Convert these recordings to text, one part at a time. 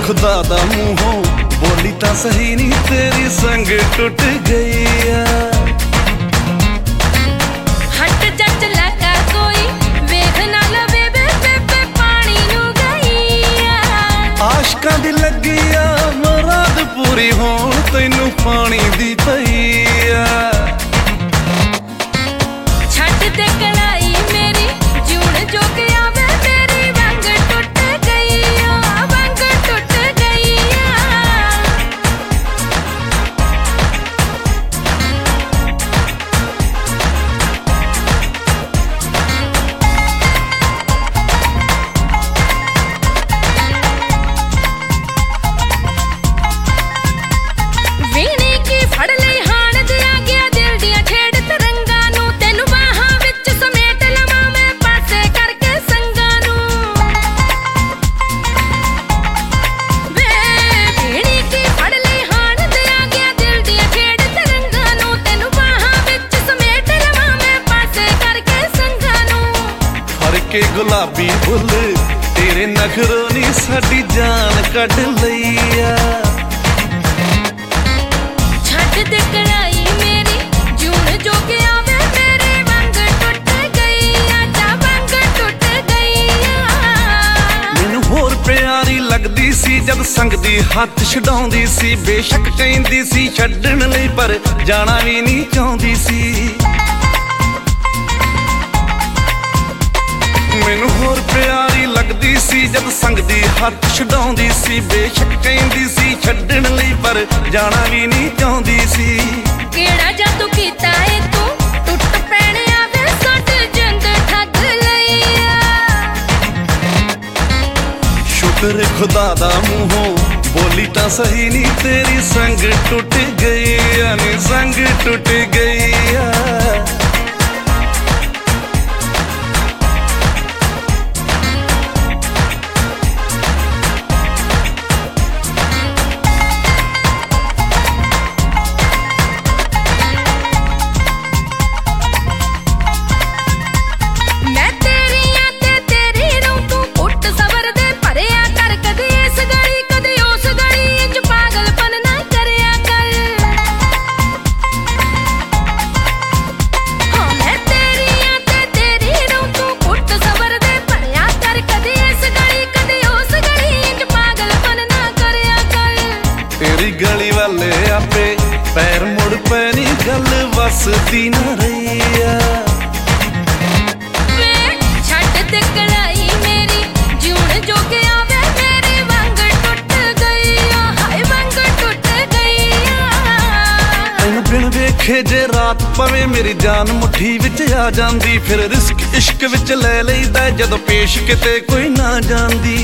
खुदा दा मूहों बोली तां सही नी तेरी संग टुट गई आ। हट जट लगा कोई वेख ना लवे बेबे पानी नू गई आ। आशकां दी लगी आ मुराद पूरी होण तैनू पानी दी पई आ। छट ते कलाई मेरी जून जो के आवे मेरी वंग टुट गई आ, वंग टुट गई आ। वीणी की फड़ लई हाण दिया गया दिल दिया छेड़ तरंगा नू तेनू बाहां विच समेट लवां मैं पासे करके संगा नू। वे वीणी की फड़ लई हाण दिया गया दिल दिया छेड़ तरंगा नू तेनू बाहां विच समेट लवां मैं पासे करके संगा नू। फड़ के गुलाबी फुल तेरे नखरों नी साडी जान कढ लई आ। छट ते कलाई मेरी जून जो के आवे मेरे वंग टुट गई आ, जा वंग टुट गई आ। मैनू होर प्यारी लगदी सी जद संगदी हत्थ छडाउंदी सी। बेशक कहंदी सी छड्डण लई पर जाना भी नहीं चाहुंदी सी। मैनू होर प्यारी लगदी सी जद संगदी हत्थ छडाउंदी सी। बेशक कहंदी सी छड्डण लई पर जाना भी नहीं चाहुंदी सी। केड़ा जादू कीता ए तू टुट पैणे आवे सट जिंद ठग लई आ। शुक्र खुदा दा मूहों बोली तां सही नी तेरी संग टुट गई आ, नी संग टुट गई आ। मैं तेरियां ते तेरी रूं तू पुट सबर दे भरिया कर कदे इस गली कदे उस गली इंज पागलपन ना करया कर। हाँ मैं तेरियां ते तेरी रूं तू पुट सबर दे भरिया कर कदे इस गली कदे उस गली इंज पागलपन ना करया कर। तेरी गली वाले आपे पैर मुड़ पैनी गल वसदी ना रही आ। वे छट ते कलाई मेरी जून जो के आवे मेरे वंग टुट गई आ, हाय वंग टुट गई आ। तैनू बिन वेखे जे रात पवे मेरी जान मुट्ठी विच आ जांदी। फिर रिस्क इश्क विच ले लईदा जदों पेश किते कोई ना जांदी।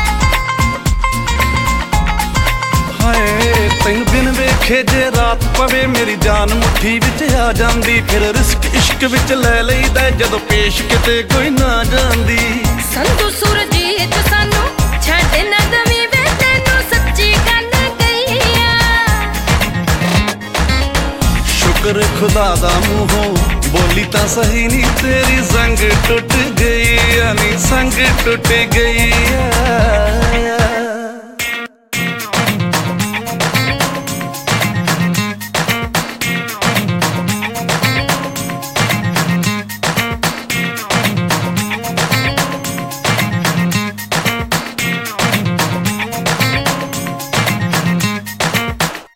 हाय तैनू बिन वेखे जे रात पवे मेरी जान मुट्ठी विच आ जांदी। फिर रिस्क इश्क विच ले लईदा जदों पेश किते कोई ना जांदी। संधू सुरजीत सानू छड्ड ना दवीं वे तैनू सच्ची गल कही आ। शुक्र खुदा दा मूहों बोली तां सही नी तेरी संग टुट गई आ, नी संग टुट गई आ।